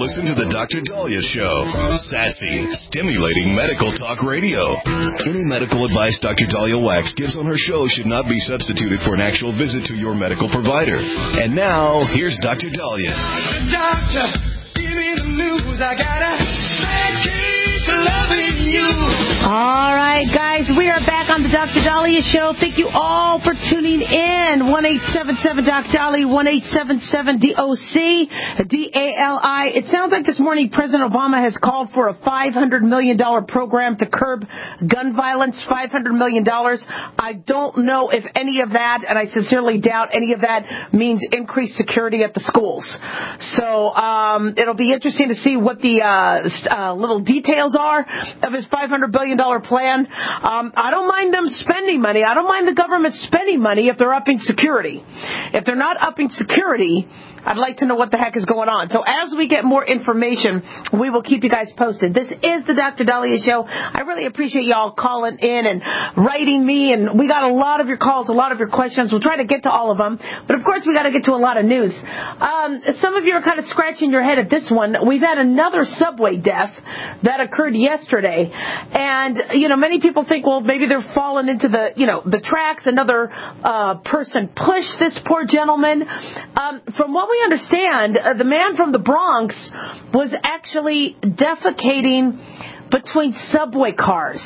listen to the Dr. Dahlia Show. Sassy, stimulating medical talk radio. Any medical advice Dr. Dahlia Wax gives on her show should not be substituted for an actual visit to your medical provider. And now, here's Dr. Dahlia. Doctor, give me the news. I got a bad case of loving you. All right, guys, we are back on the Dr. Dahlia Show. Thank you all for tuning in. 1-877-Dr. Dahlia, 1-877-DOC-DALI. It sounds like this morning President Obama has called for a $500 million program to curb gun violence, $500 million. I don't know if any of that, and I sincerely doubt any of that, means increased security at the schools. So it'll be interesting to see what the little details are of his $500 billion plan. I don't mind them spending money. I don't mind the government spending money if they're upping security. If they're not upping security, I'd like to know what the heck is going on. So as we get more information, we will keep you guys posted. This is the Dr. Dahlia Show. I really appreciate y'all calling in and writing me, and we got a lot of your calls, a lot of your questions. We'll try to get to all of them, but of course we got to get to a lot of news. Some of you are kind of scratching your head at this one. We've had another subway death that occurred yesterday, and many people think, well, maybe they're falling into the tracks. Another person pushed this poor gentleman. From what we understand, the man from the Bronx was actually defecating between subway cars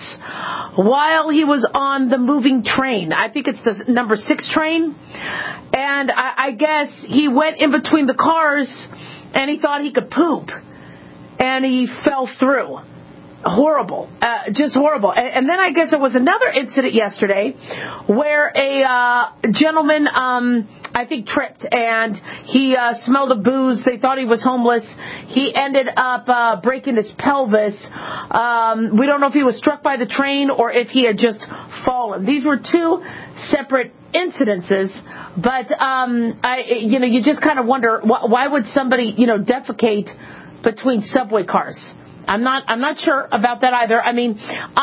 while he was on the moving train. I think it's the number 6 train. And I guess he went in between the cars and he thought he could poop. And he fell through. Horrible. Just horrible. And then I guess there was another incident yesterday where a gentleman, I think, tripped and he smelled of booze. They thought he was homeless. He ended up breaking his pelvis. We don't know if he was struck by the train or if he had just fallen. These were 2 separate incidences, but you just kind of wonder why would somebody defecate between subway cars. I'm not sure about that either. I mean,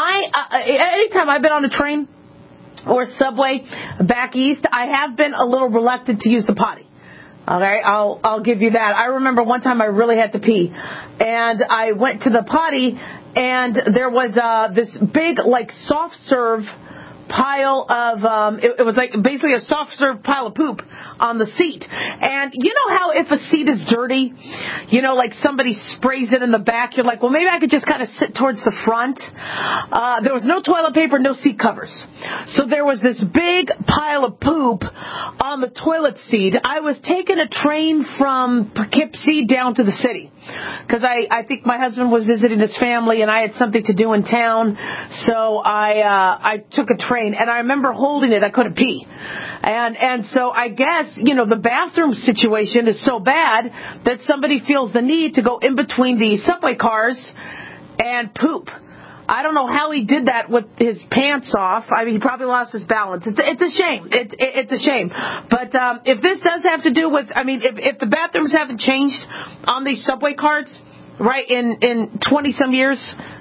anytime I've been on a train or subway back east, I have been a little reluctant to use the potty. Okay, I'll give you that. I remember one time I really had to pee, and I went to the potty, and there was this big soft serve pile of it was like basically a soft serve pile of poop on the seat. And you know how if a seat is dirty, like somebody sprays it in the back, you're like, well, maybe I could just kind of sit towards the front. There was no toilet paper, no seat covers, so there was this big pile of poop on the toilet seat. I was taking a train from Poughkeepsie down to the city because I think my husband was visiting his family and I had something to do in town, so I took a train. And I remember holding it. I couldn't pee. And so I guess, the bathroom situation is so bad that somebody feels the need to go in between the subway cars and poop. I don't know how he did that with his pants off. I mean, he probably lost his balance. It's a shame. It's a shame. But if this does have to do with, if the bathrooms haven't changed on these subway cars, right, in 20-some years,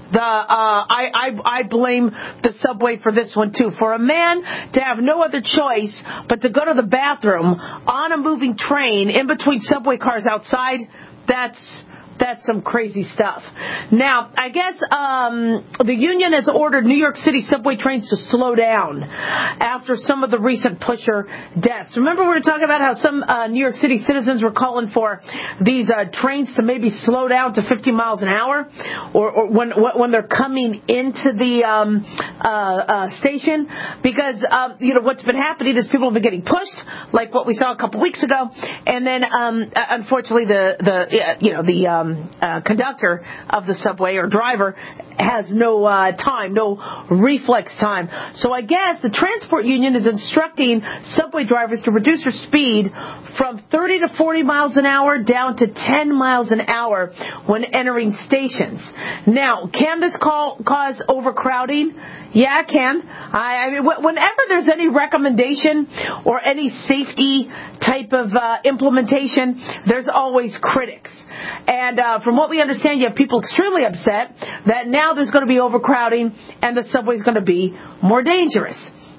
I blame the subway for this one too. For a man to have no other choice but to go to the bathroom on a moving train in between subway cars outside, that's some crazy stuff. Now, I guess the union has ordered New York City subway trains to slow down after some of the recent pusher deaths. Remember we were talking about how some New York City citizens were calling for these trains to maybe slow down to 50 miles an hour or when they're coming into the station because, what's been happening is people have been getting pushed, like what we saw a couple weeks ago, and then unfortunately the conductor of the subway or driver has no reflex time. So I guess the transport union is instructing subway drivers to reduce their speed from 30 to 40 miles an hour down to 10 miles an hour when entering stations. Now, can this cause overcrowding? Yeah, it can. I mean, whenever there's any recommendation or any safety type of implementation, there's always critics. And from what we understand, you have people extremely upset that now there's going to be overcrowding and the subway's going to be more dangerous.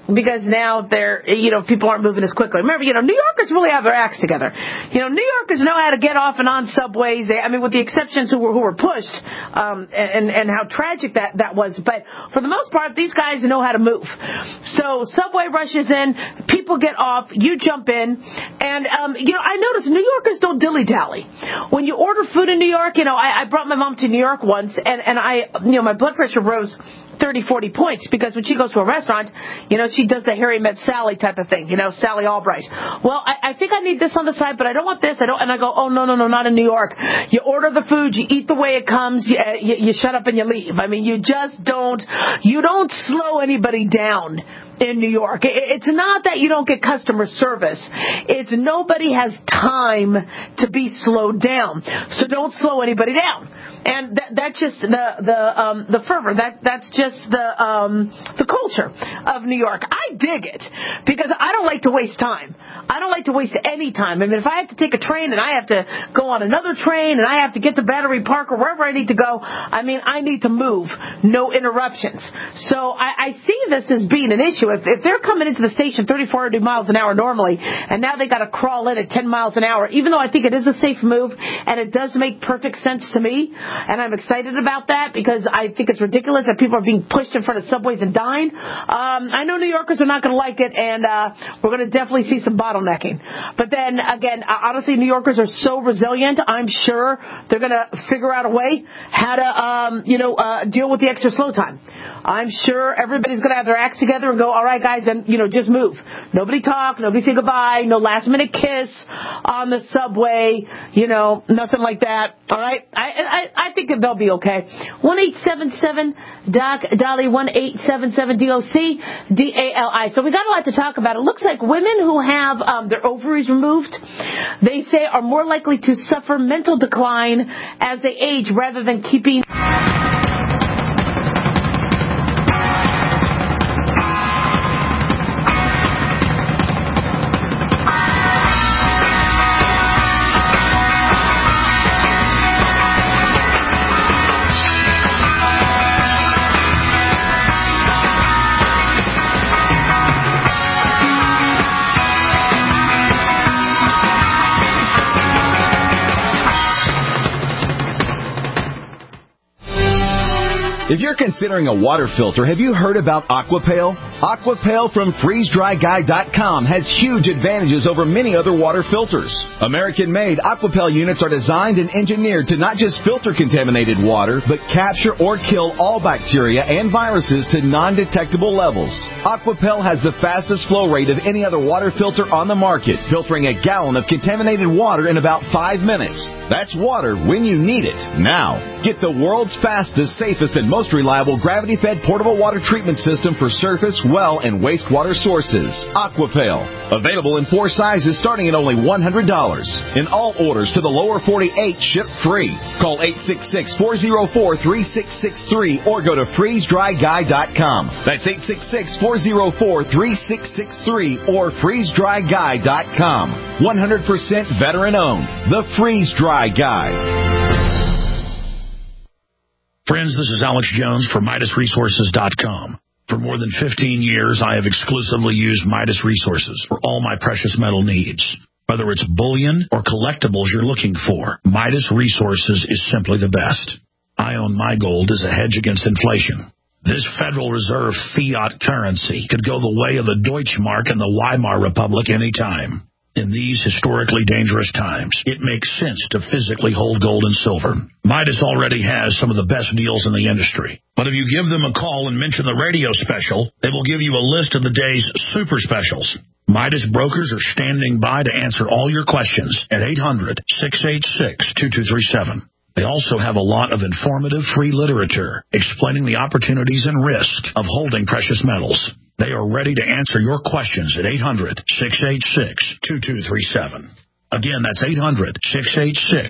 because now people aren't moving as quickly. Remember, New Yorkers really have their acts together. New Yorkers know how to get off and on subways. With the exceptions who were pushed, and how tragic that was. But for the most part, these guys know how to move. So subway rushes in, people get off, you jump in, and I noticed New Yorkers don't dilly-dally. When you order food in New York, I brought my mom to New York once, and my blood pressure rose 30, 40 points, because when she goes to a restaurant, she does the Harry Met Sally type of thing, Sally Albright. Well, I think I need this on the side, but I don't want this. And I go, oh, no, not in New York. You order the food, you eat the way it comes, you shut up and you leave. You just don't slow anybody down in New York. It's not that you don't get customer service. It's nobody has time to be slowed down. So don't slow anybody down. And that's just the fervor. That's just the culture of New York. I dig it because I don't like to waste time. I don't like to waste any time. If I have to take a train and I have to go on another train and I have to get to Battery Park or wherever I need to go, I need to move. No interruptions. So I see this as being an issue. If they're coming into the station 34 miles an hour normally, and now they got to crawl in at 10 miles an hour, even though I think it is a safe move, and it does make perfect sense to me, and I'm excited about that because I think it's ridiculous that people are being pushed in front of subways and dying. I know New Yorkers are not going to like it, and we're going to definitely see some bottlenecking. But then, again, honestly, New Yorkers are so resilient, I'm sure they're going to figure out a way how to, deal with the extra slow time. I'm sure everybody's going to have their acts together and go, all right, guys, then, just move. Nobody talk, nobody say goodbye, no last-minute kiss on the subway, nothing like that, all right? I think they'll be okay. 1-877-DOC-DALI, 1-877-DOC-DALI. So we got a lot to talk about. It looks like women who have their ovaries removed, they say, are more likely to suffer mental decline as they age rather than keeping... If you're considering a water filter, have you heard about Aquapale? Aquapale from FreezeDryGuy.com has huge advantages over many other water filters. American-made Aquapale units are designed and engineered to not just filter contaminated water, but capture or kill all bacteria and viruses to non-detectable levels. Aquapale has the fastest flow rate of any other water filter on the market, filtering a gallon of contaminated water in about 5 minutes. That's water when you need it. Now, get the world's fastest, safest, and most reliable gravity-fed portable water treatment system for surface, well, and wastewater sources. Aquapale. Available in 4 sizes starting at only $100. In all orders to the lower 48, ship free. Call 866-404-3663 or go to FreezeDryGuy.com. That's 866-404-3663 or FreezeDryGuy.com. 100% veteran-owned. The Freeze Dry Guy. Friends, this is Alex Jones for MidasResources.com. For more than 15 years, I have exclusively used Midas Resources for all my precious metal needs. Whether it's bullion or collectibles you're looking for, Midas Resources is simply the best. I own my gold as a hedge against inflation. This Federal Reserve fiat currency could go the way of the Deutschmark and the Weimar Republic any time. In these historically dangerous times, it makes sense to physically hold gold and silver. Midas already has some of the best deals in the industry. But if you give them a call and mention the radio special, they will give you a list of the day's super specials. Midas brokers are standing by to answer all your questions at 800-686-2237. They also have a lot of informative free literature explaining the opportunities and risk of holding precious metals. They are ready to answer your questions at 800-686-2237. Again, that's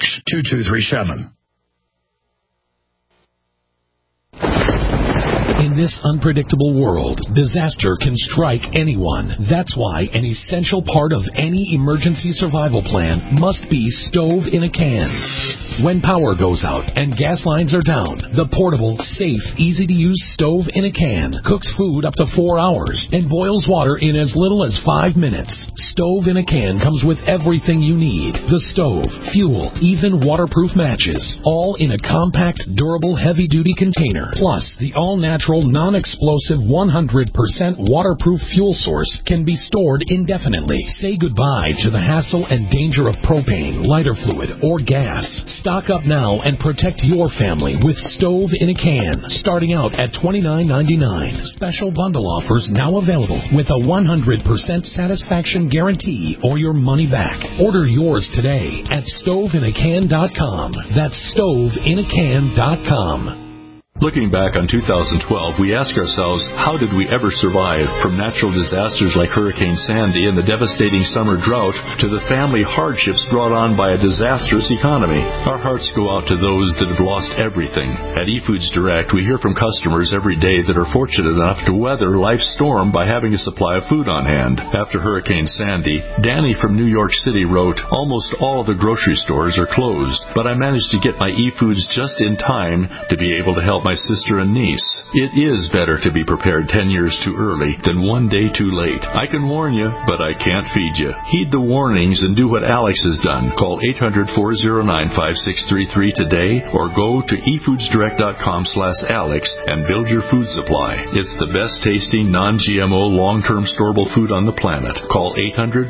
800-686-2237. In In this unpredictable world, disaster can strike anyone. That's why an essential part of any emergency survival plan must be stove in a can. When power goes out and gas lines are down, the portable, safe, easy-to-use stove in a can cooks food up to 4 hours and boils water in as little as 5 minutes. Stove in a can comes with everything you need. The stove, fuel, even waterproof matches, all in a compact, durable, heavy-duty container. Plus, the all-natural, non-explosive, 100% waterproof fuel source can be stored indefinitely. Say goodbye to the hassle and danger of propane, lighter fluid, or gas. Stock up now and protect your family with stove in a can, starting out at $29.99. Special bundle offers now available with a 100% satisfaction guarantee or your money back. Order yours today at stoveinacan.com. That's stoveinacan.com. Looking back on 2012, we ask ourselves, how did we ever survive? From natural disasters like Hurricane Sandy and the devastating summer drought to the family hardships brought on by a disastrous economy. Our hearts go out to those that have lost everything. At eFoods Direct, we hear from customers every day that are fortunate enough to weather life's storm by having a supply of food on hand. After Hurricane Sandy, Danny from New York City wrote, almost all of the grocery stores are closed, but I managed to get my eFoods just in time to be able to help my sister and niece. It is better to be prepared 10 years too early than one day too late. I can warn you, but I can't feed you. Heed the warnings and do what Alex has done. Call 800-409-5633 today or go to efoodsdirect.com/Alex and build your food supply. It's the best tasting, non-GMO, long-term storable food on the planet. Call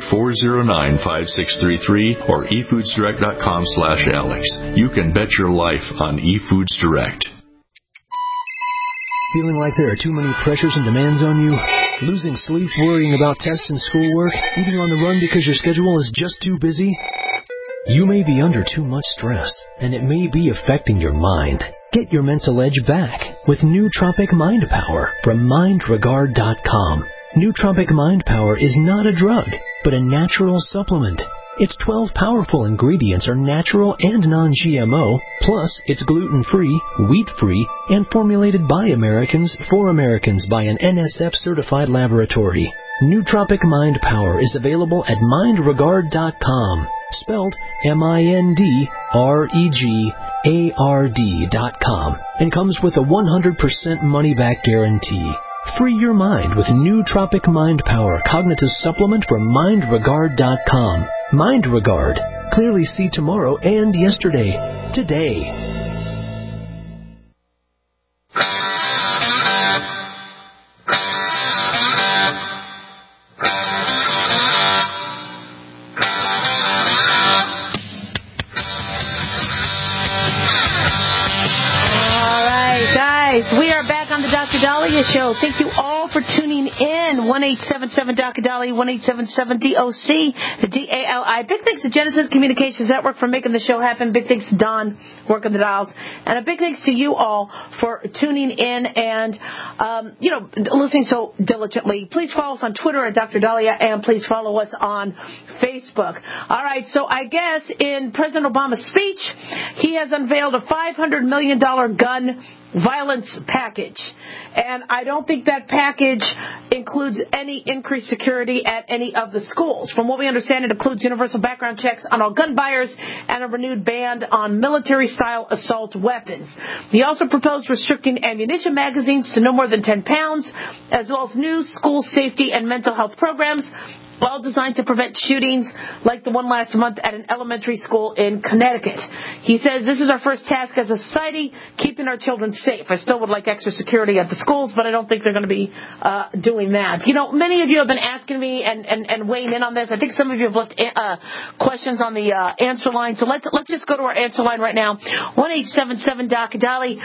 800-409-5633 or efoodsdirect.com/Alex. You can bet your life on eFoods Direct. Feeling like there are too many pressures and demands on you? Losing sleep worrying about tests and schoolwork? Eating on the run because your schedule is just too busy? You may be under too much stress, and it may be affecting your mind. Get your mental edge back with Nootropic Mind Power from MindRegard.com. Nootropic Mind Power is not a drug, but a natural supplement. Its 12 powerful ingredients are natural and non-GMO, plus it's gluten-free, wheat-free, and formulated by Americans for Americans by an NSF-certified laboratory. Nootropic Mind Power is available at MindRegard.com, spelled MindRegard.com, and comes with a 100% money-back guarantee. Free your mind with Nootropic Mind Power Cognitive Supplement from MindRegard.com. MindRegard. Clearly see tomorrow and yesterday. Today. We are back on the Dr. Dahlia Show. Thank you all for tuning in. 1-877-Dr. Dahlia, 1-877-DOC-DALI. Big thanks to Genesis Communications Network for making the show happen. Big thanks to Don working the dials. And a big thanks to you all for tuning in and, listening so diligently. Please follow us on Twitter at Dr. Dahlia, and please follow us on Facebook. All right, so I guess in President Obama's speech, he has unveiled a $500 million gun violence package. And I don't think that package includes any increased security at any of the schools. From what we understand, it includes universal background checks on all gun buyers and a renewed ban on military-style assault weapons. He also proposed restricting ammunition magazines to no more than 10 pounds, as well as new school safety and mental health programs, all designed to prevent shootings like the one last month at an elementary school in Connecticut. He says, this is our first task as a society, keeping our children safe. I still would like extra security at the schools, but I don't think they're going to be doing that. Many of you have been asking me and weighing in on this. I think some of you have left questions on the answer line. So let's just go to our answer line right now. 1-877-DOC-DALI,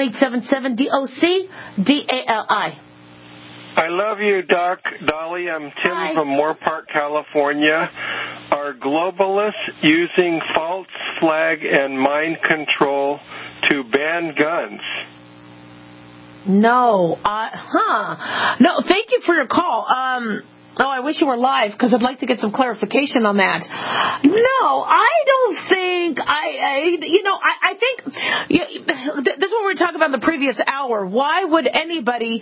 1-877-DOC-DALI. I love you, Doc Dolly. I'm Tim Hi. from Moorpark, California. Are globalists using false flag and mind control to ban guns? No. No, thank you for your call. Oh, I wish you were live because I'd like to get some clarification on that. No, I don't think I think this is what we were talking about in the previous hour. Why would anybody,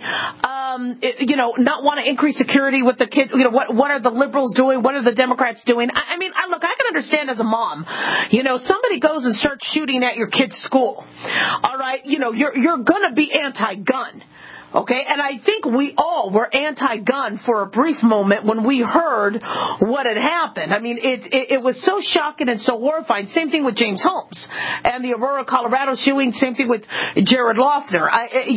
not want to increase security with the kids? What are the liberals doing? What are the Democrats doing? I mean, look, I can understand as a mom, somebody goes and starts shooting at your kid's school. All right. You're going to be anti-gun. Okay, and I think we all were anti-gun for a brief moment when we heard what had happened. I mean, it was so shocking and so horrifying. Same thing with James Holmes and the Aurora, Colorado shooting. Same thing with Jared Loughner.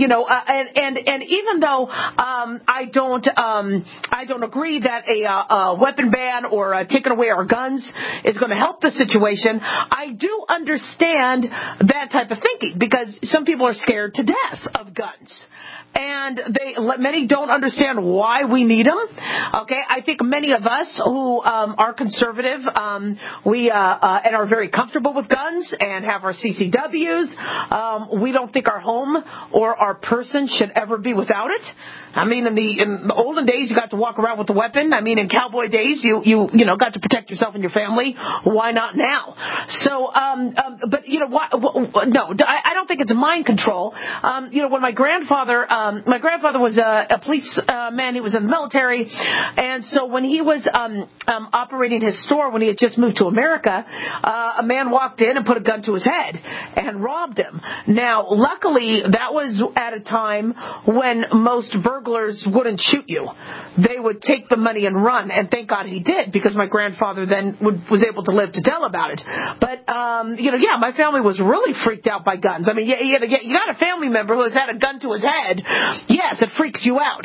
And even though I don't agree that a weapon ban or taking away our guns is going to help the situation, I do understand that type of thinking because some people are scared to death of guns. And many don't understand why we need them. Okay, I think many of us who are conservative, we and are very comfortable with guns and have our CCWs. We don't think our home or our person should ever be without it. I mean, in the olden days, you got to walk around with a weapon. I mean, in cowboy days, you got to protect yourself and your family. Why not now? So, but no, I don't think it's mind control. When my grandfather was a police man. He was in the military, and so when he was operating his store when he had just moved to America, a man walked in and put a gun to his head and robbed him. Now, luckily, that was at a time when most burglars wouldn't shoot you. They would take the money and run, and thank God he did, because my grandfather then was able to live to tell about it. But, my family was really freaked out by guns. I mean, you got a family member who has had a gun to his head. Yes, it freaks you out.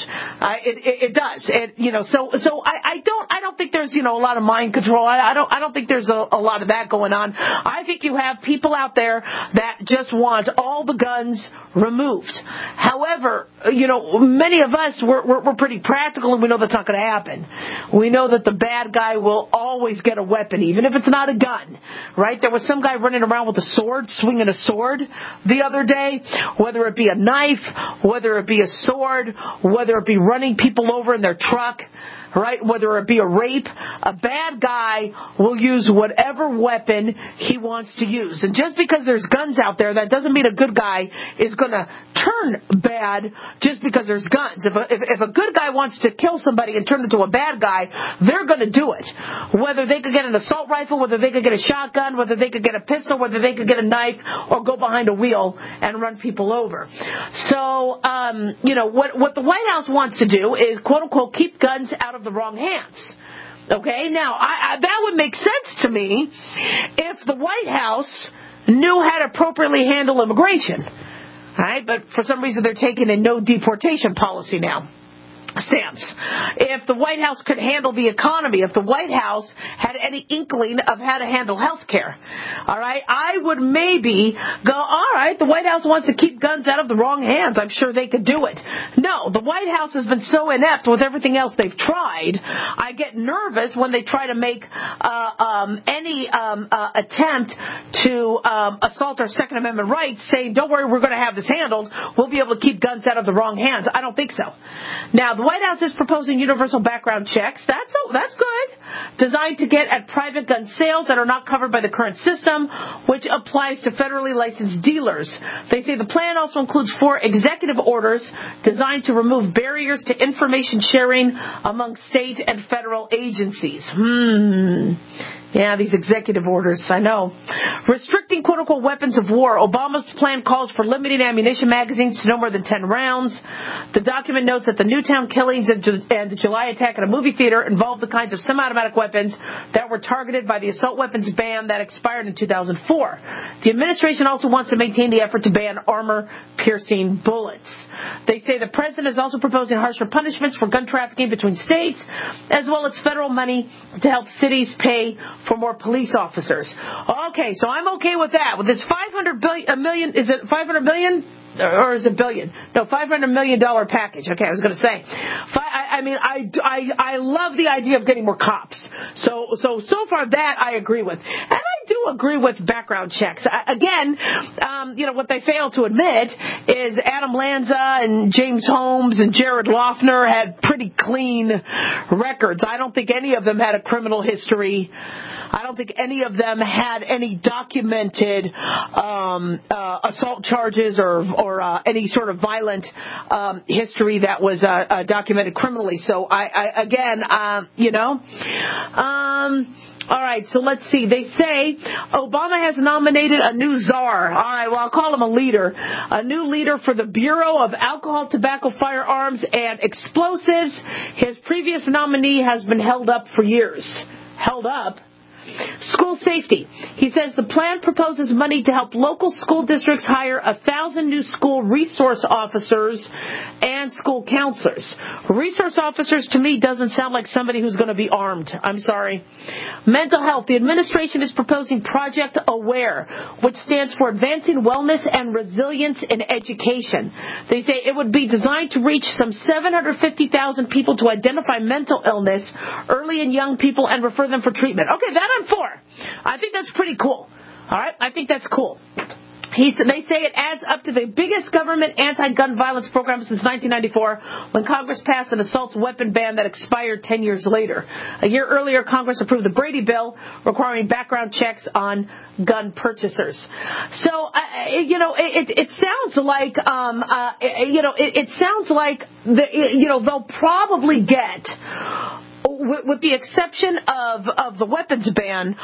It does. So I don't think there's, a lot of mind control. I don't think there's a lot of that going on. I think you have people out there that just want all the guns removed. However, many of us, we're pretty practical, and we know that's not going to happen. We know that the bad guy will always get a weapon, even if it's not a gun, right? There was some guy running around with a sword, swinging a sword the other day, whether it be a knife, whether it be a sword, whether it be running people over in their truck, right? Whether it be a rape, a bad guy will use whatever weapon he wants to use. And just because there's guns out there, that doesn't mean a good guy is going to turn bad just because there's guns. If a good guy wants to kill somebody and turn into a bad guy, they're going to do it. Whether they could get an assault rifle, whether they could get a shotgun, whether they could get a pistol, whether they could get a knife, or go behind a wheel and run people over. So, what the White House wants to do is, quote unquote, keep guns out of the wrong hands. Okay, now that would make sense to me if the White House knew how to appropriately handle immigration. All right, but for some reason they're taking a no deportation policy now. Stance. If the White House could handle the economy, if the White House had any inkling of how to handle health care, all right, I would maybe go, all right, the White House wants to keep guns out of the wrong hands. I'm sure they could do it. No, the White House has been so inept with everything else they've tried. I get nervous when they try to make any attempt to assault our Second Amendment rights, saying, don't worry, we're going to have this handled. We'll be able to keep guns out of the wrong hands. I don't think so. Now, the White House is proposing universal background checks. That's good. Designed to get at private gun sales that are not covered by the current system, which applies to federally licensed dealers. They say the plan also includes 4 executive orders designed to remove barriers to information sharing among state and federal agencies. Yeah, these executive orders, I know. Restricting quote-unquote weapons of war. Obama's plan calls for limiting ammunition magazines to no more than 10 rounds. The document notes that the Newtown killings and the July attack at a movie theater involved the kinds of semi-automatic weapons that were targeted by the assault weapons ban that expired in 2004. The administration also wants to maintain the effort to ban armor-piercing bullets. They say the president is also proposing harsher punishments for gun trafficking between states, as well as federal money to help cities pay for more police officers. Okay, so I'm okay with that. With this $500 million, is it $500 million or is it billion? No, $500 million package. Okay, I was going to say. I love the idea of getting more cops. So far that I agree with. And I do agree with background checks. Again, what they fail to admit is Adam Lanza and James Holmes and Jared Loughner had pretty clean records. I don't think any of them had a criminal history. I don't think any of them had any documented assault charges or any sort of violent history that was documented criminally. So all right, so let's see. They say Obama has nominated a new czar. All right, well, I'll call him a leader. A new leader for the Bureau of Alcohol, Tobacco, Firearms, and Explosives. His previous nominee has been held up for years. Held up? School safety. He says the plan proposes money to help local school districts hire 1,000 new school resource officers and school counselors. Resource officers to me doesn't sound like somebody who's going to be armed. I'm sorry. Mental health. The administration is proposing Project AWARE, which stands for Advancing Wellness and Resilience in Education. They say it would be designed to reach some 750,000 people to identify mental illness early in young people and refer them for treatment. Okay, that I'm for. I think that's pretty cool. All right? I think that's cool. They say it adds up to the biggest government anti-gun violence program since 1994 when Congress passed an assault weapon ban that expired 10 years later. A year earlier, Congress approved the Brady bill requiring background checks on gun purchasers. So, it sounds like, it sounds like, they'll probably get, with the exception of the weapons ban,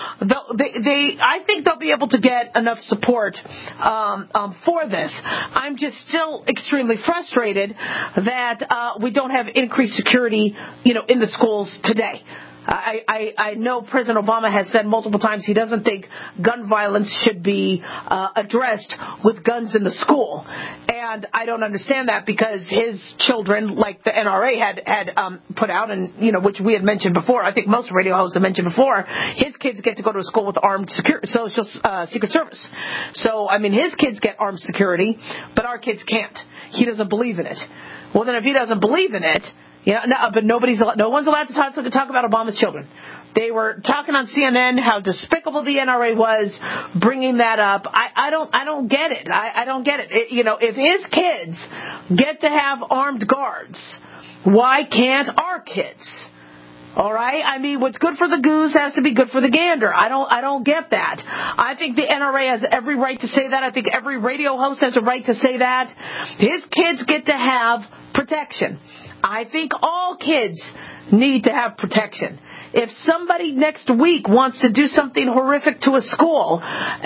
I think they'll be able to get enough support for this. I'm just still extremely frustrated that we don't have increased security, in the schools today. I know President Obama has said multiple times he doesn't think gun violence should be addressed with guns in the school. And I don't understand that because his children, like the NRA had put out, and which we had mentioned before, I think most radio hosts have mentioned before, his kids get to go to a school with armed Secret Service. So, his kids get armed security, but our kids can't. He doesn't believe in it. Well, then if he doesn't believe in it, but no one's allowed to talk about Obama's children. They were talking on CNN how despicable the NRA was, bringing that up. I don't get it. I don't get it. If his kids get to have armed guards, why can't our kids? All right? What's good for the goose has to be good for the gander. I don't get that. I think the NRA has every right to say that. I think every radio host has a right to say that. His kids get to have protection. I think all kids need to have protection. If somebody next week wants to do something horrific to a school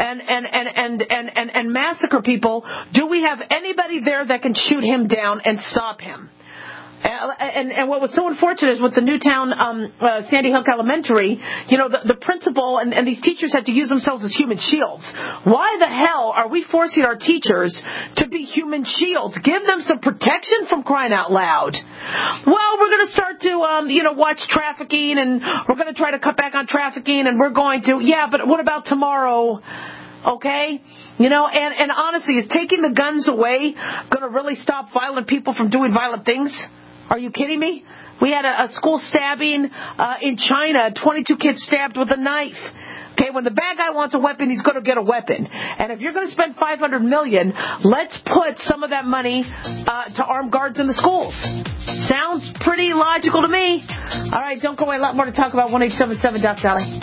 and massacre people, do we have anybody there that can shoot him down and stop him? And what was so unfortunate is with the Newtown Sandy Hook Elementary, the principal and these teachers had to use themselves as human shields. Why the hell are we forcing our teachers to be human shields? Give them some protection, from crying out loud. Well, we're going to start to, watch trafficking, and we're going to try to cut back on trafficking, and we're going to, but what about tomorrow? Okay? And honestly, is taking the guns away going to really stop violent people from doing violent things? Are you kidding me? We had a school stabbing in China, 22 kids stabbed with a knife. Okay, when the bad guy wants a weapon, he's going to get a weapon. And if you're going to spend $500 million, let's put some of that money to armed guards in the schools. Sounds pretty logical to me. All right, don't go away. A lot more to talk about. 1-877 Doc Sally.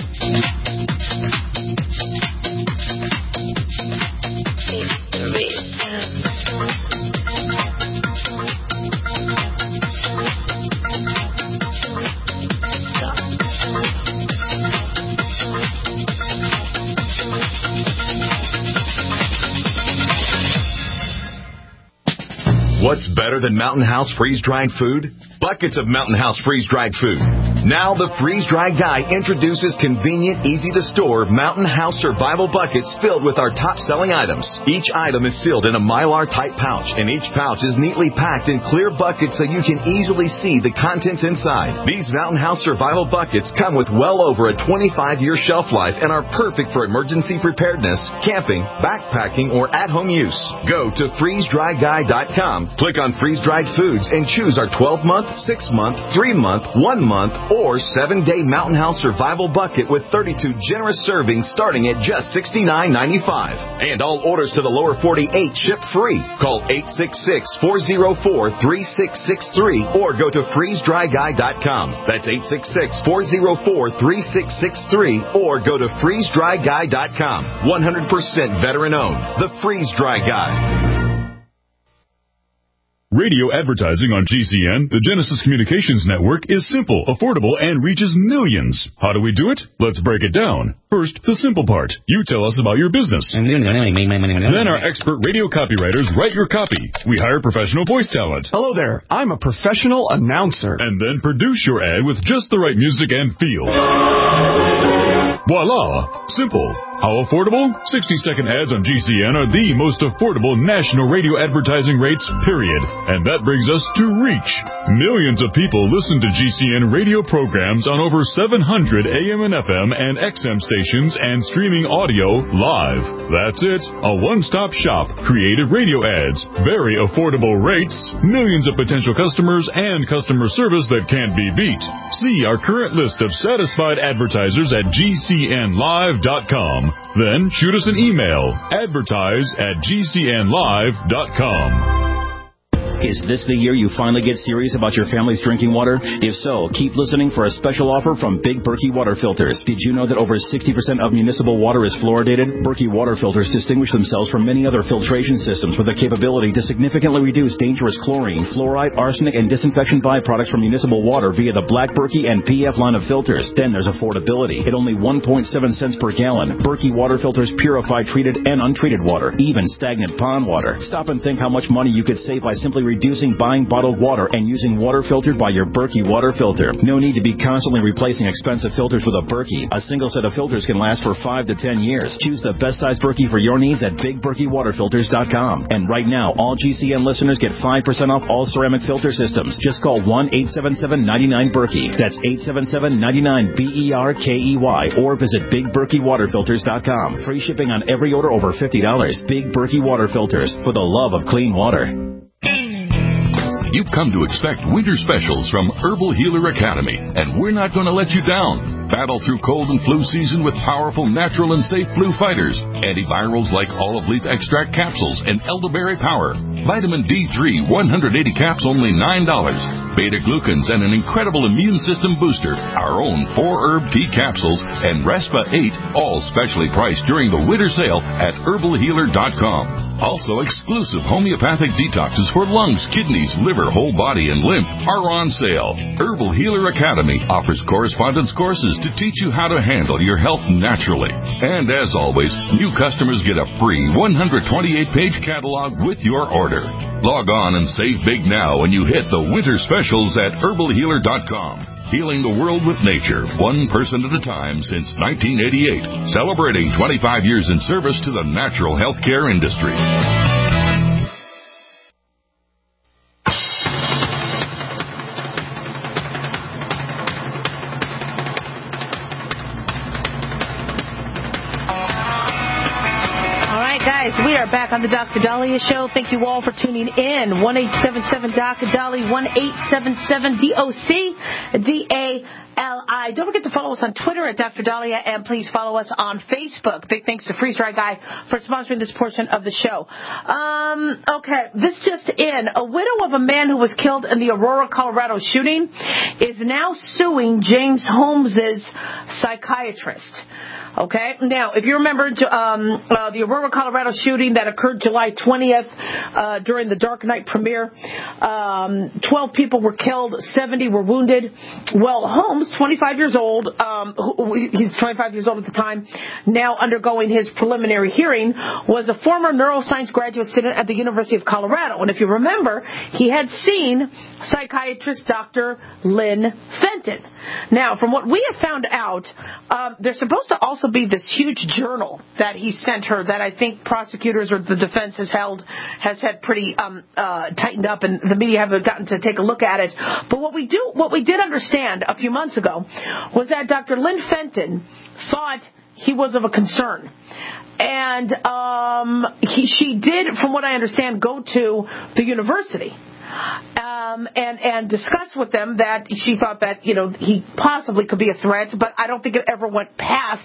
What's better than Mountain House freeze-dried food? Buckets of Mountain House freeze-dried food. Now the Freeze Dry Guy introduces convenient, easy-to-store Mountain House Survival Buckets filled with our top-selling items. Each item is sealed in a Mylar-type pouch, and each pouch is neatly packed in clear buckets so you can easily see the contents inside. These Mountain House Survival Buckets come with well over a 25-year shelf life and are perfect for emergency preparedness, camping, backpacking, or at-home use. Go to freezedryguy.com, click on freeze-dried foods, and choose our 12-month, 6-month, 3-month, 1-month, or 7-day Mountain House Survival Bucket with 32 generous servings starting at just $69.95. And all orders to the lower 48 ship free. Call 866-404-3663 or go to freezedryguy.com. That's 866-404-3663 or go to freezedryguy.com. 100% veteran owned. The Freeze Dry Guy. Radio advertising on GCN, the Genesis Communications Network, is simple, affordable, and reaches millions. How do we do it? Let's break it down. First, the simple part. You tell us about your business. Then our expert radio copywriters write your copy. We hire professional voice talent. Hello there. I'm a professional announcer. And then produce your ad with just the right music and feel. Voila! Simple. How affordable? 60-second ads on GCN are the most affordable national radio advertising rates, period. And that brings us to reach. Millions of people listen to GCN radio programs on over 700 AM and FM and XM stations and streaming audio live. That's it. A one-stop shop. Creative radio ads. Very affordable rates. Millions of potential customers and customer service that can't be beat. See our current list of satisfied advertisers at GCNlive.com. Then shoot us an email, advertise@gcnlive.com. Is this the year you finally get serious about your family's drinking water? If so, keep listening for a special offer from Big Berkey Water Filters. Did you know that over 60% of municipal water is fluoridated? Berkey Water Filters distinguish themselves from many other filtration systems with the capability to significantly reduce dangerous chlorine, fluoride, arsenic, and disinfection byproducts from municipal water via the Black Berkey and PF line of filters. Then there's affordability. At only 1.7 cents per gallon, Berkey Water Filters purify treated and untreated water, even stagnant pond water. Stop and think how much money you could save by simply reducing buying bottled water and using water filtered by your Berkey water filter. No need to be constantly replacing expensive filters with a Berkey. A single set of filters can last for 5 to 10 years. Choose the best size Berkey for your needs at BigBerkeyWaterFilters.com. And right now, all GCN listeners get 5% off all ceramic filter systems. Just call 1-877-99-BERKEY. That's 877-99-BERKEY or visit BigBerkeyWaterFilters.com. Free shipping on every order over $50. Big Berkey Water Filters, for the love of clean water. You've come to expect winter specials from Herbal Healer Academy, and we're not going to let you down. Battle through cold and flu season with powerful, natural, and safe flu fighters. Antivirals like olive leaf extract capsules and elderberry power. Vitamin D3, 180 caps, only $9. Beta-glucans and an incredible immune system booster. Our own 4-herb tea capsules and Respa 8, all specially priced during the winter sale at herbalhealer.com. Also, exclusive homeopathic detoxes for lungs, kidneys, liver, whole body, and lymph are on sale. Herbal Healer Academy offers correspondence courses to teach you how to handle your health naturally. And as always, new customers get a free 128-page catalog with your order. Log on and save big now when you hit the winter specials at herbalhealer.com. Healing the world with nature, one person at a time since 1988. Celebrating 25 years in service to the natural healthcare industry. Guys, we are back on the Dr. Dahlia Show. Thank you all for tuning in. 1-877-Dr. Dali, 1-877-DOC-DALI. Don't forget to follow us on Twitter at Dr. Dahlia, and please follow us on Facebook. Big thanks to Freeze Dry Guy for sponsoring this portion of the show. Okay, this just in. A widow of a man who was killed in the Aurora, Colorado shooting is now suing James Holmes' psychiatrist. Okay? Now, if you remember the Aurora, Colorado shooting that occurred July 20th during the Dark Knight premiere, 12 people were killed, 70 were wounded. Well, Holmes, 25 years old, he's 25 years old at the time, now undergoing his preliminary hearing, was a former neuroscience graduate student at the University of Colorado. And if you remember, he had seen psychiatrist Dr. Lynn Fenton. Now, from what we have found out, there's supposed to also be this huge journal that he sent her that I think prosecutors or the defense has had pretty tightened up, and the media haven't gotten to take a look at it. But what we did understand a few months ago was that Dr. Lynn Fenton thought he was of a concern. And she did, from what I understand, go to the university and discuss with them that she thought that, he possibly could be a threat, but I don't think it ever went past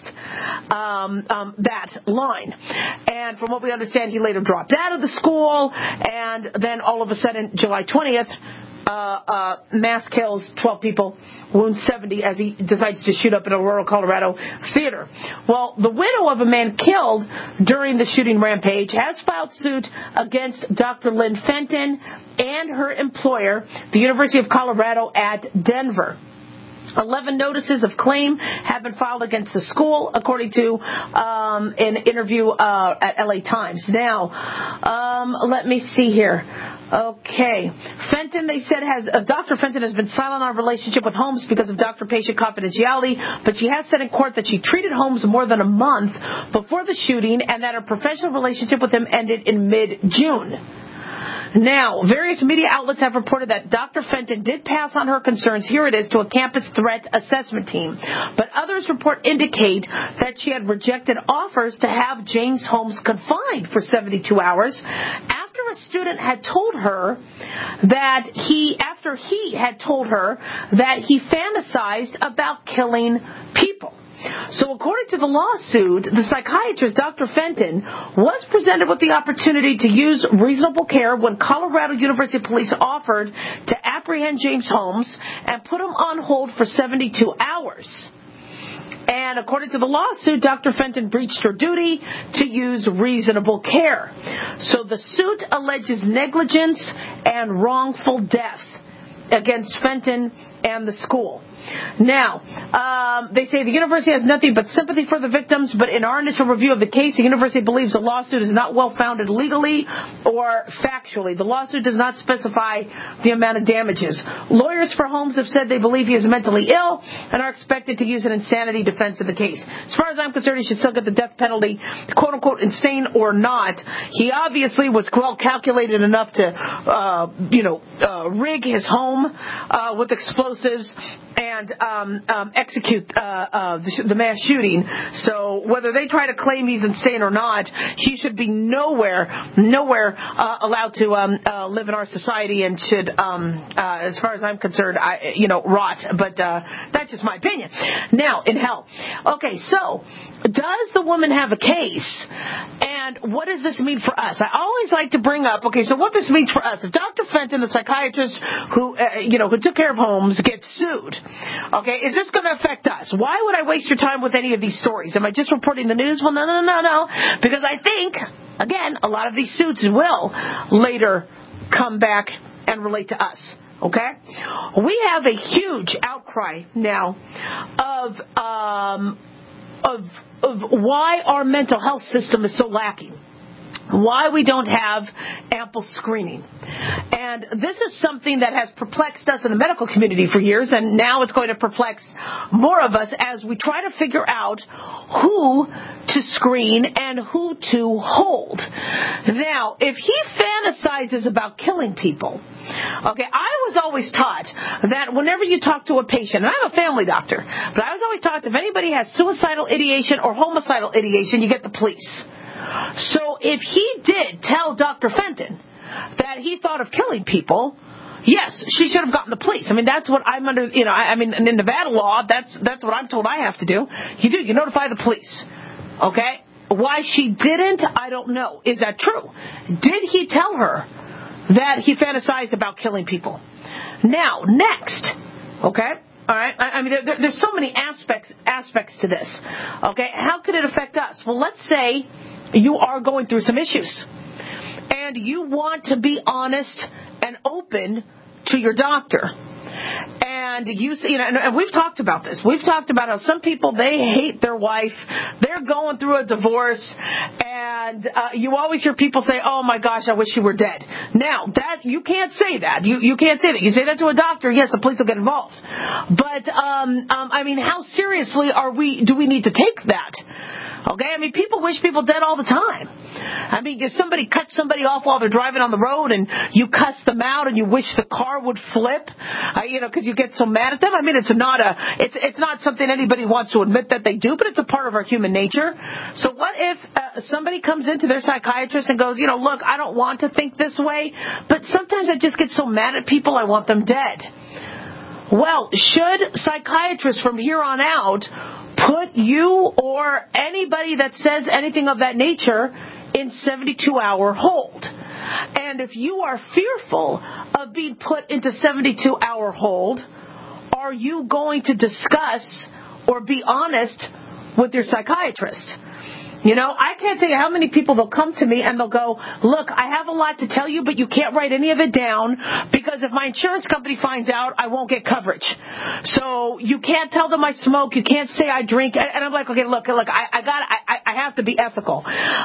that line. And from what we understand, he later dropped out of the school, and then all of a sudden, July 20th, mass kills 12 people, wounds 70 as he decides to shoot up an Aurora, Colorado theater. Well, the widow of a man killed during the shooting rampage has filed suit against Dr. Lynn Fenton and her employer, the University of Colorado at Denver. 11 notices of claim have been filed against the school, according to an interview at LA Times. Now, let me see here. Okay. Fenton, they said, Dr. Fenton has been silent on her relationship with Holmes because of doctor-patient confidentiality, but she has said in court that she treated Holmes more than a month before the shooting and that her professional relationship with him ended in mid-June. Now, various media outlets have reported that Dr. Fenton did pass on her concerns, here it is, to a campus threat assessment team. But others indicate that she had rejected offers to have James Holmes confined for 72 hours after a student had told her that he fantasized about killing people. So according to the lawsuit, the psychiatrist, Dr. Fenton, was presented with the opportunity to use reasonable care when Colorado University Police offered to apprehend James Holmes and put him on hold for 72 hours. And according to the lawsuit, Dr. Fenton breached her duty to use reasonable care. So the suit alleges negligence and wrongful death against Fenton and the school. Now, they say the university has nothing but sympathy for the victims, but in our initial review of the case, the university believes the lawsuit is not well-founded legally or factually. The lawsuit does not specify the amount of damages. Lawyers for Holmes have said they believe he is mentally ill and are expected to use an insanity defense of the case. As far as I'm concerned, he should still get the death penalty, quote-unquote, insane or not. He obviously was well-calculated enough to, rig his home with explosives and execute the mass shooting. So whether they try to claim he's insane or not, he should be nowhere allowed to live in our society and should, as far as I'm concerned, rot. But that's just my opinion. Now, in hell. Okay, so does the woman have a case? And what does this mean for us? I always like to bring up, okay, so what this means for us. If Dr. Fenton, the psychiatrist who took care of Holmes, gets sued, okay, is this going to affect us? Why would I waste your time with any of these stories? Am I just reporting the news? Well, no. Because I think, again, a lot of these suits will later come back and relate to us. Okay? We have a huge outcry now of why our mental health system is so lacking. Why we don't have ample screening. And this is something that has perplexed us in the medical community for years, and now it's going to perplex more of us as we try to figure out who to screen and who to hold. Now, if he fantasizes about killing people, okay, I was always taught that whenever you talk to a patient, and I'm a family doctor, but I was always taught if anybody has suicidal ideation or homicidal ideation, you get the police. So if he did tell Dr. Fenton that he thought of killing people, yes, she should have gotten the police. I mean, that's what I'm under, in Nevada law, that's what I'm told I have to do. You notify the police. Okay? Why she didn't, I don't know. Is that true? Did he tell her that he fantasized about killing people? Now, next, okay? All right? I mean, there's so many aspects to this. Okay? How could it affect us? Well, let's say you are going through some issues, and you want to be honest and open to your doctor. And and we've talked about this. We've talked about how some people, they hate their wife. They're going through a divorce, and you always hear people say, "Oh my gosh, I wish she were dead." Now, that you can't say that. You can't say that. You say that to a doctor, yes, the police will get involved. But I mean, how seriously do we need to take that? Okay, I mean, people wish people dead all the time. I mean, if somebody cuts somebody off while they're driving on the road and you cuss them out and you wish the car would flip, because you get so mad at them. I mean, it's not something anybody wants to admit that they do, but it's a part of our human nature. So what if somebody comes into their psychiatrist and goes, look, I don't want to think this way, but sometimes I just get so mad at people, I want them dead. Well, should psychiatrists from here on out put you or anybody that says anything of that nature in 72-hour hold? And if you are fearful of being put into 72-hour hold, are you going to discuss or be honest with your psychiatrist? I can't tell you how many people will come to me and they'll go, look, I have a lot to tell you, but you can't write any of it down because if my insurance company finds out, I won't get coverage. So you can't tell them I smoke. You can't say I drink. And I'm like, okay, look, I have to be ethical.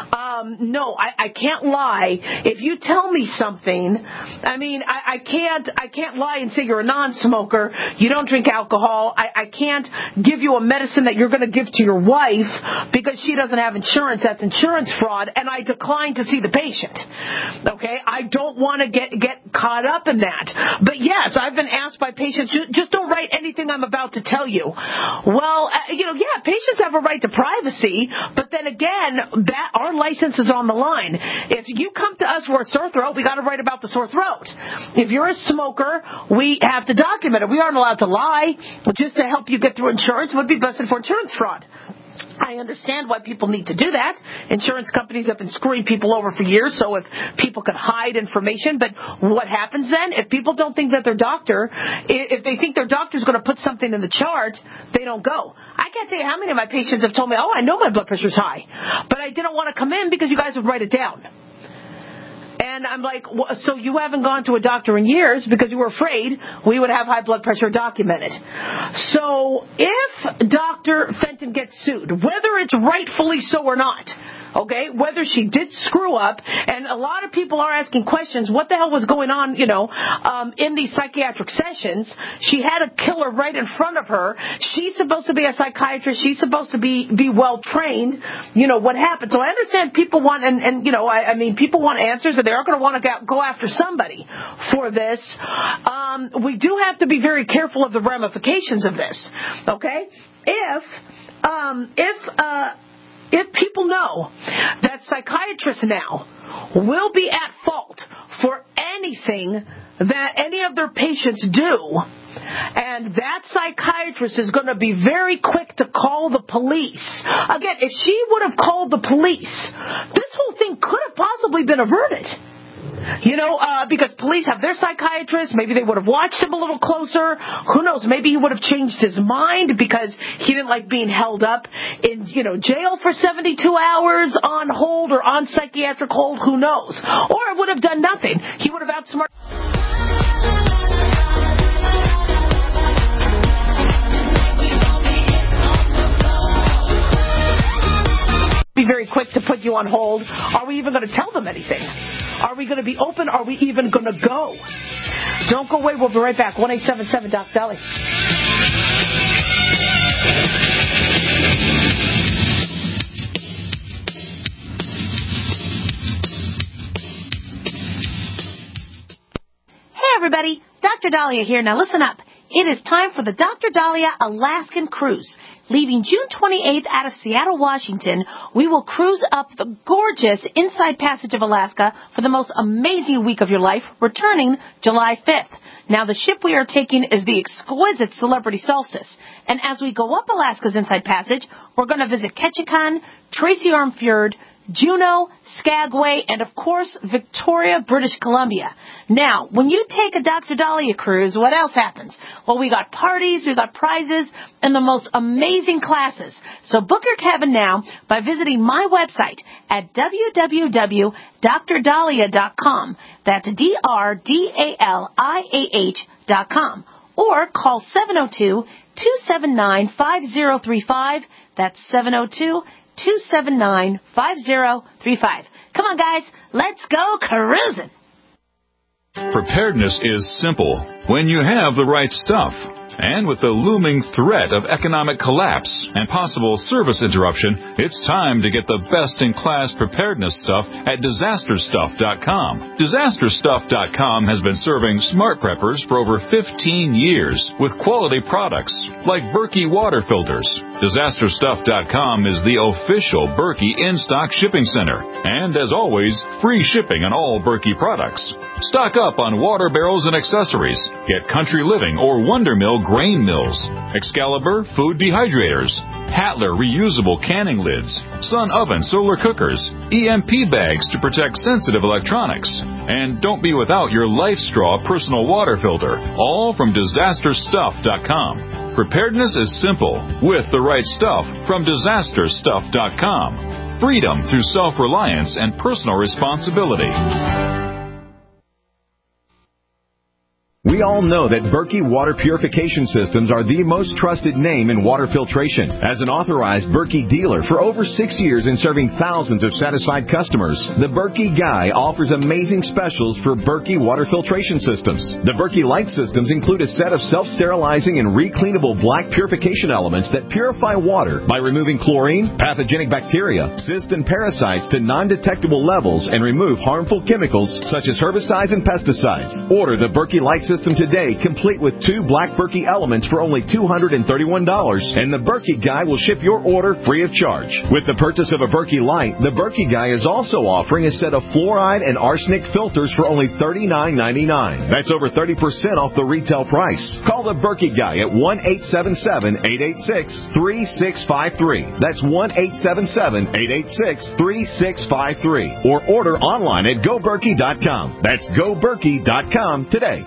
No, I can't lie. If you tell me something, I mean, I can't lie and say you're a non-smoker. You don't drink alcohol. I can't give you a medicine that you're going to give to your wife because she doesn't have insurance. That's insurance fraud, and I decline to see the patient. Okay, I don't want to get caught up in that. But yes, I've been asked by patients, just don't write anything I'm about to tell you. Well, patients have a right to privacy, but then again, that our license is on the line. If you come to us for a sore throat, we got to write about the sore throat. If you're a smoker, we have to document it. We aren't allowed to lie. Just to help you get through insurance would be busted for insurance fraud. I understand why people need to do that. Insurance companies have been screwing people over for years, so if people could hide information. But what happens then? If people don't think that their doctor, if they think their doctor's going to put something in the chart, they don't go. I can't tell you how many of my patients have told me, I know my blood pressure's high, but I didn't want to come in because you guys would write it down. And I'm like, so you haven't gone to a doctor in years because you were afraid we would have high blood pressure documented. So if Dr. Fenton gets sued, whether it's rightfully so or not, okay, whether she did screw up, and a lot of people are asking questions, what the hell was going on, in these psychiatric sessions? She had a killer right in front of her. She's supposed to be a psychiatrist. She's supposed to be well trained. What happened? So I understand people want, people want answers, and they are going to want to go after somebody for this. We do have to be very careful of the ramifications of this, okay? If people know that psychiatrists now will be at fault for anything that any of their patients do, and that psychiatrist is going to be very quick to call the police. Again, if she would have called the police, this whole thing could have possibly been averted. Because police have their psychiatrist. Maybe they would have watched him a little closer. Who knows? Maybe he would have changed his mind because he didn't like being held up in, jail for 72 hours on hold or on psychiatric hold. Who knows? Or it would have done nothing. He would have outsmarted. Be very quick to put you on hold. Are we even going to tell them anything? Are we going to be open? Are we even going to go? Don't go away. We'll be right back. 1-877-DOC-DOLLY. Hey, everybody. Dr. Dahlia here. Now, listen up. It is time for the Dr. Dahlia Alaskan Cruise. Leaving June 28th out of Seattle, Washington, we will cruise up the gorgeous Inside Passage of Alaska for the most amazing week of your life, returning July 5th. Now, the ship we are taking is the exquisite Celebrity Solstice. And as we go up Alaska's Inside Passage, we're going to visit Ketchikan, Tracy Arm Fjord, Juneau, Skagway, and of course, Victoria, British Columbia. Now, when you take a Dr. Dahlia cruise, what else happens? Well, we got parties, we got prizes, and the most amazing classes. So book your cabin now by visiting my website at www.drdahlia.com. That's DRDALIAH.com. Or call 702-279-5035. That's 702-279-5035. Come on, guys. Let's go cruising. Preparedness is simple when you have the right stuff. And with the looming threat of economic collapse and possible service interruption, it's time to get the best-in-class preparedness stuff at DisasterStuff.com. DisasterStuff.com has been serving smart preppers for over 15 years with quality products like Berkey water filters. DisasterStuff.com is the official Berkey in-stock shipping center. And as always, free shipping on all Berkey products. Stock up on water barrels and accessories. Get Country Living or Wonder Mill grain mills, Excalibur food dehydrators, Hattler reusable canning lids, Sun oven solar cookers, EMP bags to protect sensitive electronics. And don't be without your LifeStraw personal water filter, all from DisasterStuff.com. Preparedness is simple with the right stuff from DisasterStuff.com. Freedom through self-reliance and personal responsibility. We all know that Berkey Water Purification Systems are the most trusted name in water filtration. As an authorized Berkey dealer for over 6 years and serving thousands of satisfied customers, the Berkey Guy offers amazing specials for Berkey Water Filtration Systems. The Berkey Light Systems include a set of self-sterilizing and recleanable black purification elements that purify water by removing chlorine, pathogenic bacteria, cysts, and parasites to non-detectable levels and remove harmful chemicals such as herbicides and pesticides. Order the Berkey Light System today, complete with 2 black Berkey elements for only $231, and the Berkey Guy will ship your order free of charge. With the purchase of a Berkey Light, the Berkey Guy is also offering a set of fluoride and arsenic filters for only $39.99. That's over 30% off the retail price. Call the Berkey Guy at 1-877-886-3653. That's 1-877-886-3653. Or order online at GoBerkey.com. That's GoBerkey.com today.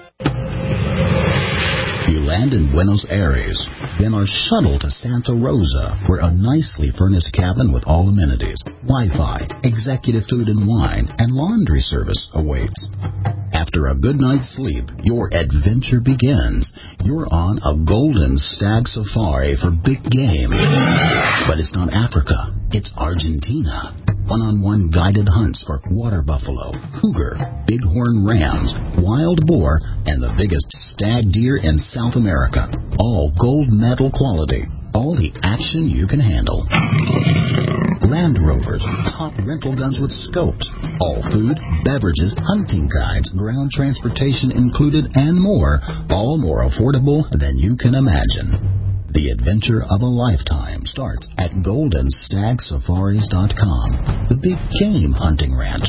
You land in Buenos Aires, then are shuttled to Santa Rosa, where a nicely furnished cabin with all amenities, Wi-Fi, executive food and wine, and laundry service awaits. After a good night's sleep, your adventure begins. You're on a Golden Stag Safari for big game. But it's not Africa, it's Argentina. One-on-one guided hunts for water buffalo, cougar, bighorn rams, wild boar, and the biggest stag deer in South America. All gold medal quality. All the action you can handle. Land Rovers, top rental guns with scopes. All food, beverages, hunting guides, ground transportation included, and more. All more affordable than you can imagine. The adventure of a lifetime starts at GoldenStagSafaris.com. The big game hunting ranch.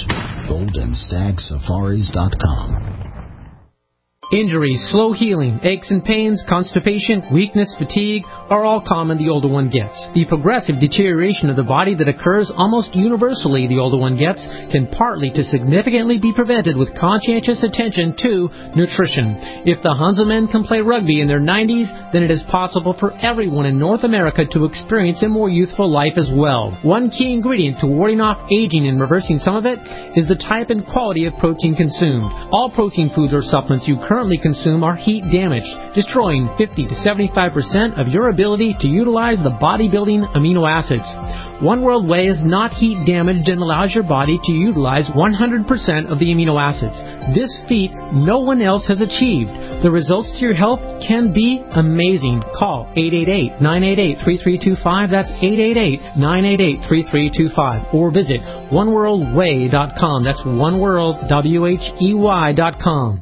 GoldenStagSafaris.com. Injuries, slow healing, aches and pains, constipation, weakness, fatigue are all common the older one gets. The progressive deterioration of the body that occurs almost universally the older one gets can partly to significantly be prevented with conscientious attention to nutrition. If the Hunza men can play rugby in their 90s, then it is possible for everyone in North America to experience a more youthful life as well. One key ingredient to warding off aging and reversing some of it is the type and quality of protein consumed. All protein foods or supplements you currently consume are heat damaged, destroying 50 to 75% of your ability to utilize the bodybuilding amino acids. One World Whey is not heat damaged and allows your body to utilize 100% of the amino acids. This feat no one else has achieved. The results to your health can be amazing. Call 888-988-3325. That's 888-988-3325. Or visit oneworldwhey.com. That's oneworld.com.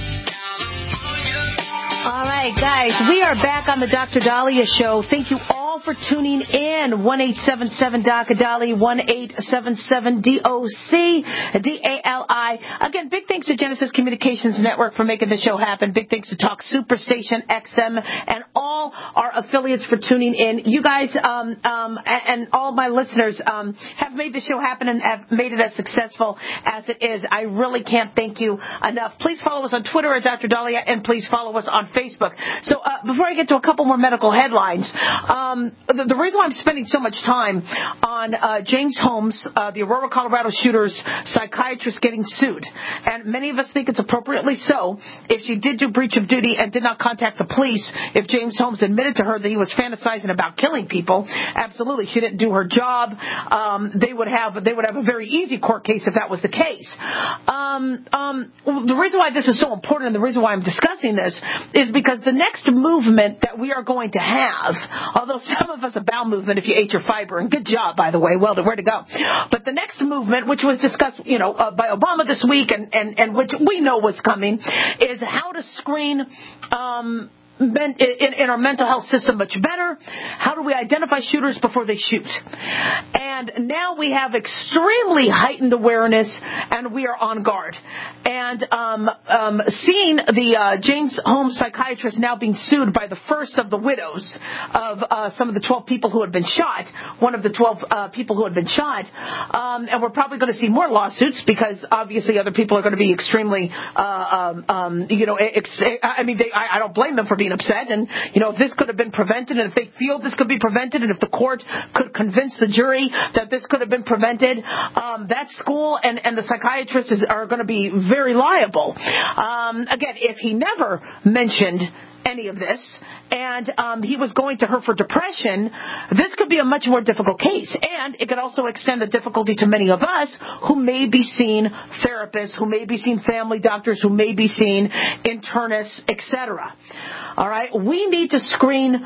Guys, we are back on the Dr. Dahlia Show. Thank you all all for tuning in. 1-877-DOC-A-DALI, 1-877-DOC-DALI. Again, big thanks to Genesis Communications Network for making the show happen. Big thanks to Talk Superstation XM and all our affiliates for tuning in. You guys and all my listeners have made the show happen and have made it as successful as it is. I really can't thank you enough. Please follow us on Twitter at Dr. Daliah, and please follow us on Facebook. So before I get to a couple more medical headlines, the reason why I'm spending so much time on James Holmes, the Aurora, Colorado shooter's psychiatrist, getting sued, and many of us think it's appropriately so, if she did do breach of duty and did not contact the police, if James Holmes admitted to her that he was fantasizing about killing people, absolutely, she didn't do her job. They would have a very easy court case if that was the case. The reason why this is so important and the reason why I'm discussing this is because the next movement that we are going to have, although some of us a bowel movement if you ate your fiber, and good job, by the way, well, where to go. But the next movement, which was discussed, by Obama this week and which we know was coming, is how to screen in our mental health system much better. How do we identify shooters before they shoot? And now we have extremely heightened awareness, and we are on guard. And seeing the James Holmes psychiatrist now being sued by the first of the widows of some of the 12 people who had been shot, one of the 12 people who had been shot, and we're probably going to see more lawsuits because obviously other people are going to be extremely, I don't blame them for being upset, and if this could have been prevented, and if they feel this could be prevented, and if the court could convince the jury that this could have been prevented, that school and the psychiatrists are going to be very liable. Again, if he never mentioned any of this, and he was going to her for depression, this could be a much more difficult case. And it could also extend the difficulty to many of us who may be seeing therapists, who may be seeing family doctors, who may be seeing internists, etc. All right, we need to screen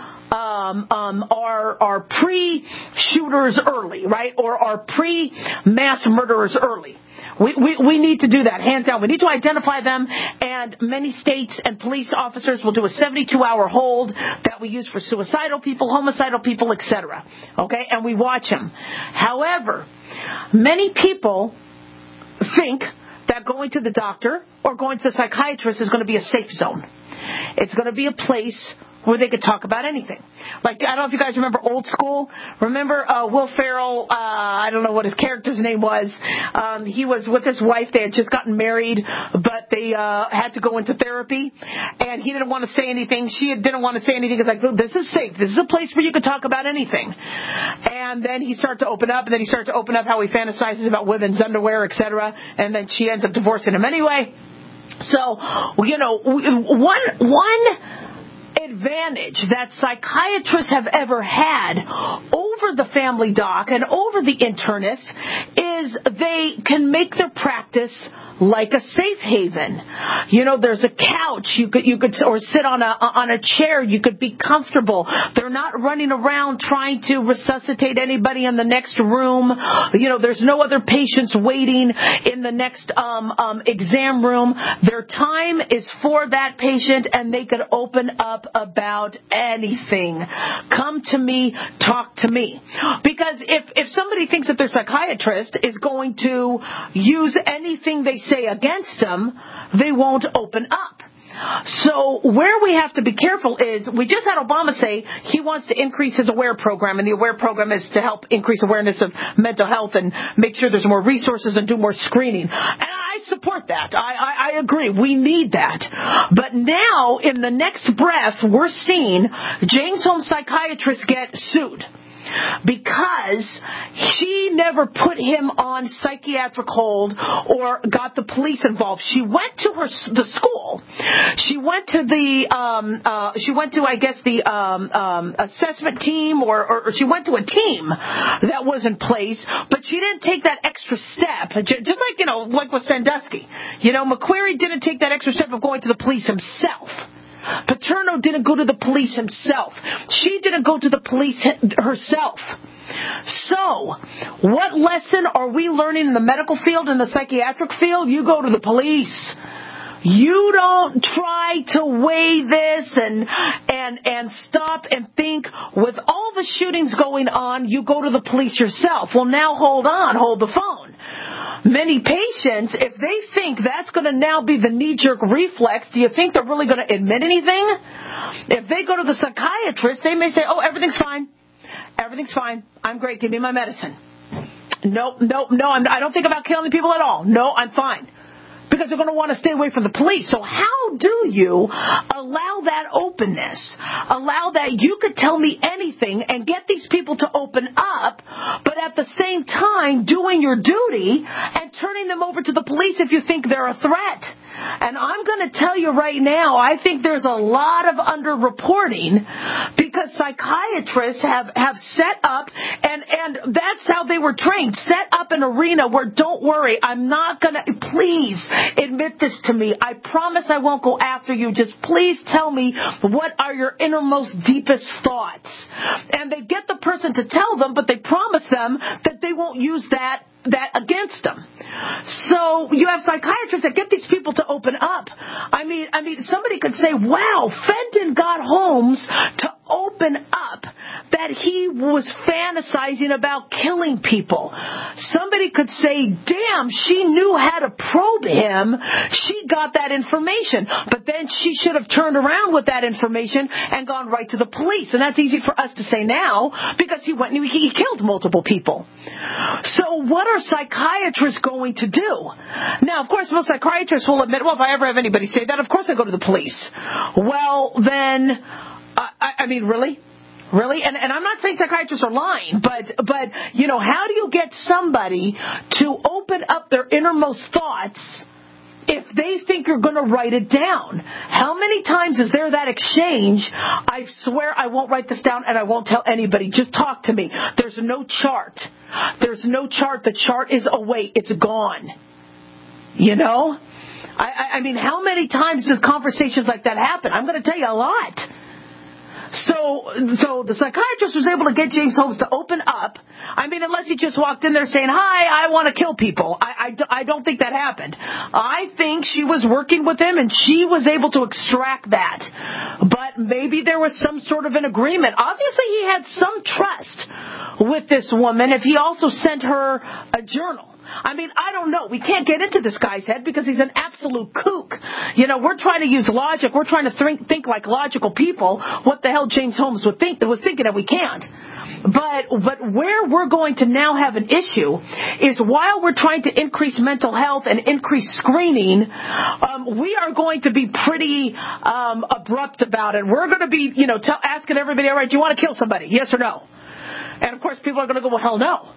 our pre-shooters early, right, or our pre-mass murderers early. We need to do that, hands down. We need to identify them, and many states and police officers will do a 72-hour hold that we use for suicidal people, homicidal people, etc. Okay, and we watch them. However, many people think that going to the doctor or going to the psychiatrist is going to be a safe zone. It's going to be a place where they could talk about anything. Like, I don't know if you guys remember Old School. Remember Will Ferrell, I don't know what his character's name was. He was with his wife. They had just gotten married, but they had to go into therapy. And he didn't want to say anything. She didn't want to say anything. It's like, this is safe. This is a place where you can talk about anything. And then he started to open up, and then he started to open up how he fantasizes about women's underwear, etc. And then she ends up divorcing him anyway. So, one advantage that psychiatrists have ever had over the family doc and over the internist is they can make their practice like a safe haven. There's a couch you could or sit on a chair. You could be comfortable. They're not running around trying to resuscitate anybody in the next room. There's no other patients waiting in the next exam room. Their time is for that patient, and they could open up about anything. Come to me, talk to me. Because if somebody thinks that their psychiatrist is going to use anything they say against them, they won't open up. So where we have to be careful is, we just had Obama say he wants to increase his AWARE program, and the AWARE program is to help increase awareness of mental health and make sure there's more resources and do more screening. And I support that. I agree. We need that. But now, in the next breath, we're seeing James Holmes psychiatrists get sued because she never put him on psychiatric hold or got the police involved. She went to the school. She went to the assessment team, or she went to a team that was in place, but she didn't take that extra step. Just like with Sandusky. McQuarrie didn't take that extra step of going to the police himself. Paterno didn't go to the police himself. She didn't go to the police herself. So, what lesson are we learning in the medical field and the psychiatric field? You go to the police. you don't try to weigh this and stop and think. With all the shootings going on, you go to the police yourself. Well, now hold the phone. Many patients, if they think that's going to now be the knee-jerk reflex, do you think they're really going to admit anything? If they go to the psychiatrist, they may say, oh, everything's fine. Everything's fine. I'm great. Give me my medicine. No, I don't think about killing people at all. No, I'm fine. Because they're going to want to stay away from the police. So how do you allow that openness? Allow that you could tell me anything and get these people to open up, but at the same time doing your duty and turning them over to the police if you think they're a threat. And I'm going to tell you right now, I think there's a lot of underreporting because psychiatrists have set up, and that's how they were trained, set up an arena where, don't worry, I'm not going to, please admit this to me. I promise I won't go after you. Just please tell me what are your innermost, deepest thoughts. And they get the person to tell them, but they promise them that they won't use that against them. So you have psychiatrists that get these people to open up. I mean, somebody could say, wow, Fenton got Holmes to open up that he was fantasizing about killing people. Somebody could say, damn, she knew how to probe him. She got that information. But then she should have turned around with that information and gone right to the police. And that's easy for us to say now because he went and he killed multiple people. So what are psychiatrists going to do? Now, of course, most psychiatrists will admit, well, if I ever have anybody say that, of course I go to the police. Well, then, I mean, really? Really? And I'm not saying psychiatrists are lying, but you know, how do you get somebody to open up their innermost thoughts if they think you're going to write it down? How many times is there that exchange? I swear I won't write this down and I won't tell anybody. Just talk to me. There's no chart. There's no chart. The chart is away. It's gone. You know? I mean, how many times does conversations like that happen? I'm going to tell you a lot. So the psychiatrist was able to get James Holmes to open up. I mean, unless he just walked in there saying, hi, I want to kill people. I don't think that happened. I think she was working with him and she was able to extract that. But maybe there was some sort of an agreement. Obviously, he had some trust with this woman if he also sent her a journal. I mean, I don't know. We can't get into this guy's head because he's an absolute kook. You know, we're trying to use logic. We're trying to think like logical people. What the hell James Holmes was thinking, and we can't. But where we're going to now have an issue is while we're trying to increase mental health and increase screening, we are going to be pretty abrupt about it. We're going to be, you know, asking everybody, all right, do you want to kill somebody? Yes or no? And of course, people are going to go, well, hell no.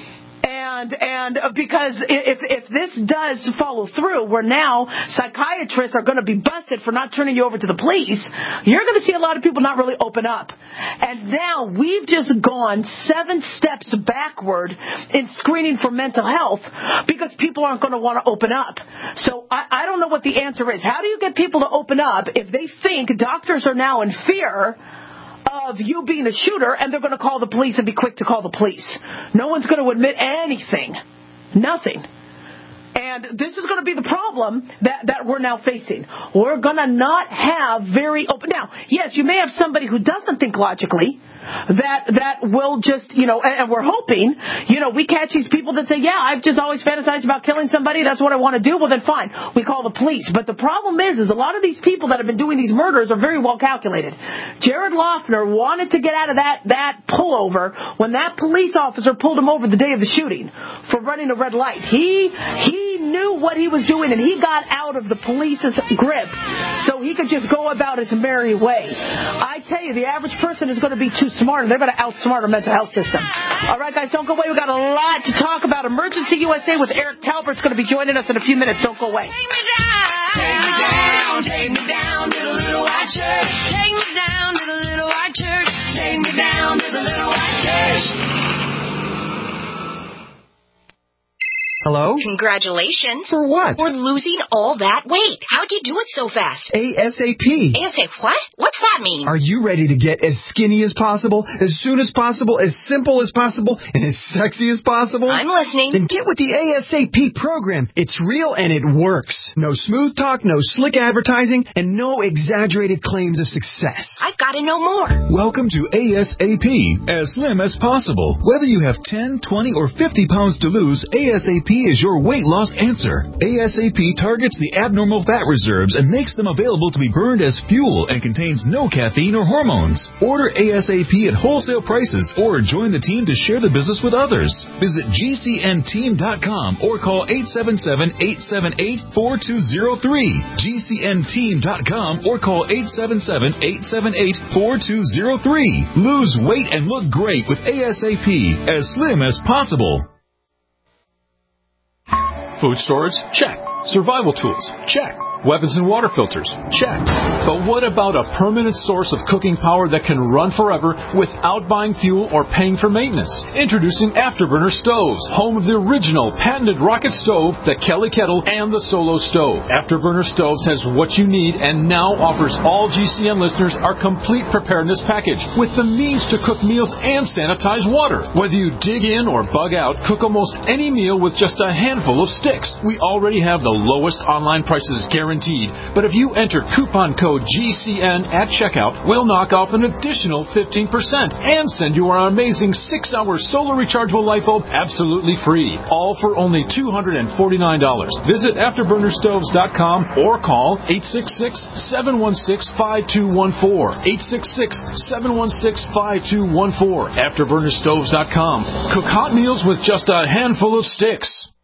And because if this does follow through, where now psychiatrists are going to be busted for not turning you over to the police, you're going to see a lot of people not really open up. And now we've just gone 7 steps backward in screening for mental health because people aren't going to want to open up. So I don't know what the answer is. How do you get people to open up if they think doctors are now in fear of you being a shooter and they're going to call the police and be quick to call the police? No one's going to admit anything. Nothing. And this is going to be the problem that we're now facing. We're going to not have very open. Now, yes, you may have somebody who doesn't think logically that will just, you know, and we're hoping, you know, we catch these people that say, yeah, I've just always fantasized about killing somebody. That's what I want to do. Well, then fine. We call the police. But the problem is a lot of these people that have been doing these murders are very well calculated. Jared Loughner wanted to get out of that pullover when that police officer pulled him over the day of the shooting for running a red light. He knew what he was doing, and he got out of the police's grip so he could just go about his merry way. I tell you, the average person is going to be too smart, and they're going to outsmart our mental health system. All right, guys, don't go away. We've got a lot to talk about. Emergency USA with Eric Talbert's going to be joining us in a few minutes. Don't go away. Take me down, take me down to the little white church. Take me down to the little white church. Take me down to the little white church. Hello? Congratulations. For what? For losing all that weight. How'd you do it so fast? ASAP. ASAP what? What's that mean? Are you ready to get as skinny as possible, as soon as possible, as simple as possible, and as sexy as possible? I'm listening. Then get with the ASAP program. It's real and it works. No smooth talk, no slick advertising, and no exaggerated claims of success. I've got to know more. Welcome to ASAP, as slim as possible. Whether you have 10, 20, or 50 pounds to lose, ASAP is your weight loss answer. ASAP targets the abnormal fat reserves and makes them available to be burned as fuel and contains no caffeine or hormones. Order ASAP at wholesale prices or join the team to share the business with others. Visit GCNteam.com or call 877-878-4203. GCNteam.com or call 877-878-4203. Lose weight and look great with ASAP, as slim as possible. Food storage? Check. Survival tools? Check. Weapons and water filters? Check. But what about a permanent source of cooking power that can run forever without buying fuel or paying for maintenance? Introducing Afterburner Stoves, home of the original patented rocket stove, the Kelly Kettle, and the Solo Stove. Afterburner Stoves has what you need and now offers all GCN listeners our complete preparedness package with the means to cook meals and sanitize water. Whether you dig in or bug out, cook almost any meal with just a handful of sticks. We already have the lowest online prices guaranteed. But if you enter coupon code GCN at checkout, we'll knock off an additional 15% and send you our amazing 6-hour solar rechargeable light bulb absolutely free. All for only $249. Visit AfterburnerStoves.com or call 866-716-5214. 866-716-5214. AfterburnerStoves.com. Cook hot meals with just a handful of sticks.